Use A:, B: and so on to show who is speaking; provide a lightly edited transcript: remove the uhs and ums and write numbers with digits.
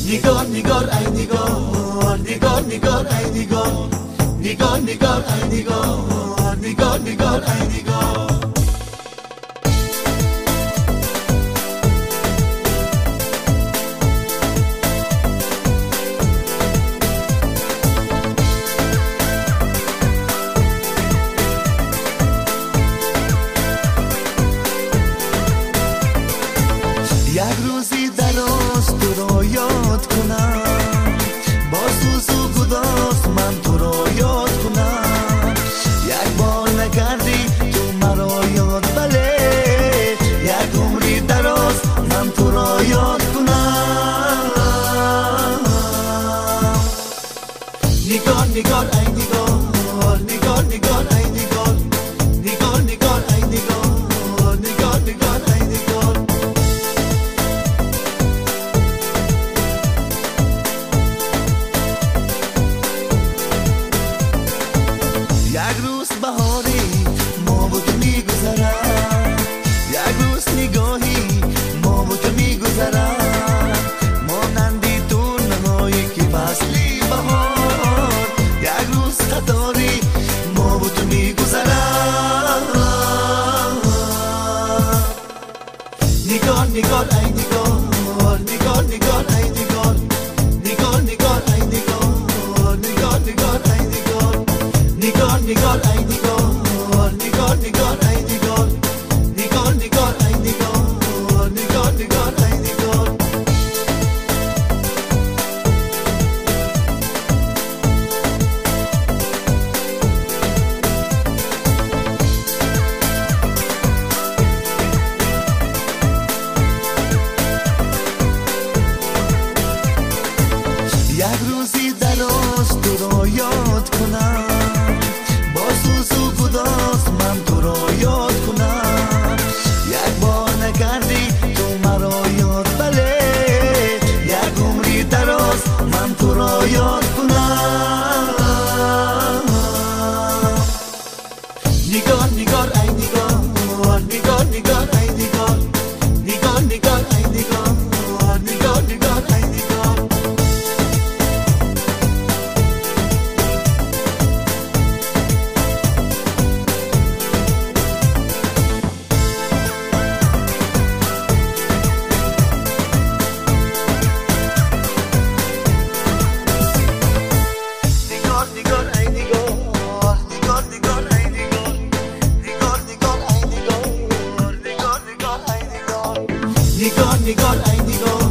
A: نگار نگار ای نگار، نگار نگار ای نگار، نگار نگار ای نگار، نگار نگار ای نگار. یک روزی دراز تو را یاد کنم، با سوز و گداز من تو را یاد کنم. یک بار نکردی تو مرا یاد، بله یک عمری دراز من تو را یاد کنم. نگار نگار ای نگار، نگار نگار ای نگار، نگار نگار ای نگار، نگار نگار ای نگار. یک روز بهاری ما و تو میگذرد، یک روز نگاهی ما و تو میگذرد، مانندی تو نهایی که فصلی بهار. یک روز قطاری ما و تو میگذرد. نگار نگار ای نگار، نگار نگار ای نگار، نگار نگار ای نگار، نگار نگار ای نگار. نگار نگار ای نگار، نگار نگار ای نگار، نگار نگار ای نگار، نگار نگار ای نگار. یک روزی دراز تو را یاد کنم، با سوز و گداز من تو را یاد کنم. یک بار نکردی تو مرا یاد، بله یک عمری دراز من تو را یاد کنم. نگار نگار ای نگار، نگار نگار ای نگار، نگار نگار ای نگار، نگار نگار ای نگار. نگار نگار ای نگار.